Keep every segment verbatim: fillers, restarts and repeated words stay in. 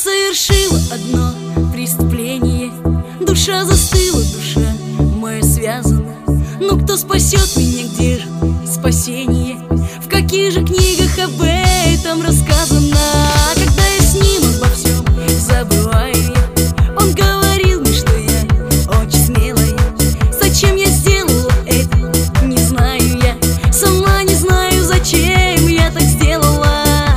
совершила одно преступление. Душа застыла, душа моя связана. Но кто спасет меня, где же спасение? В каких же книгах об этом рассказано? Когда я с ним обо всем забываю я, он говорил мне, что я очень смелая. Зачем я сделала это, не знаю я. Сама не знаю, зачем я так сделала.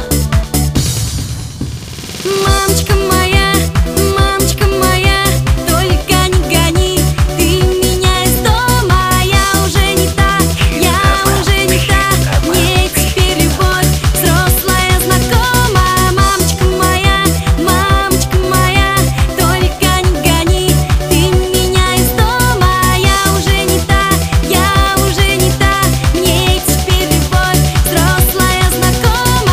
Мамочка моя, мамочка моя, только не гони ты меня из дома. Я уже не та, я уже не та, мне теперь любовь взрослая знакома. Мамочка моя, мамочка моя, только не гони ты меня из дома. Я уже не та, я уже не та, мне теперь любовь взрослая знакома.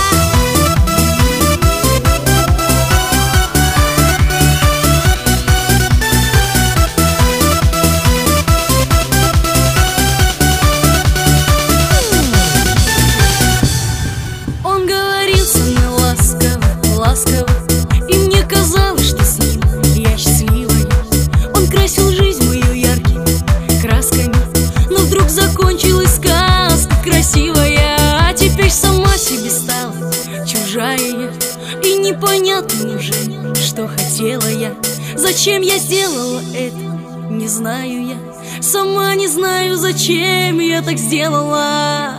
Он говорил со мной ласково, ласково, и мне казалось, что с ним я счастливая. Он красил жизнь мою яркими красками, но вдруг закончилась сказка красивая. А теперь сама себе стала чужая я, и непонятно неужели, что хотела я. Зачем я сделала это, не знаю я. Сама не знаю, зачем я так сделала.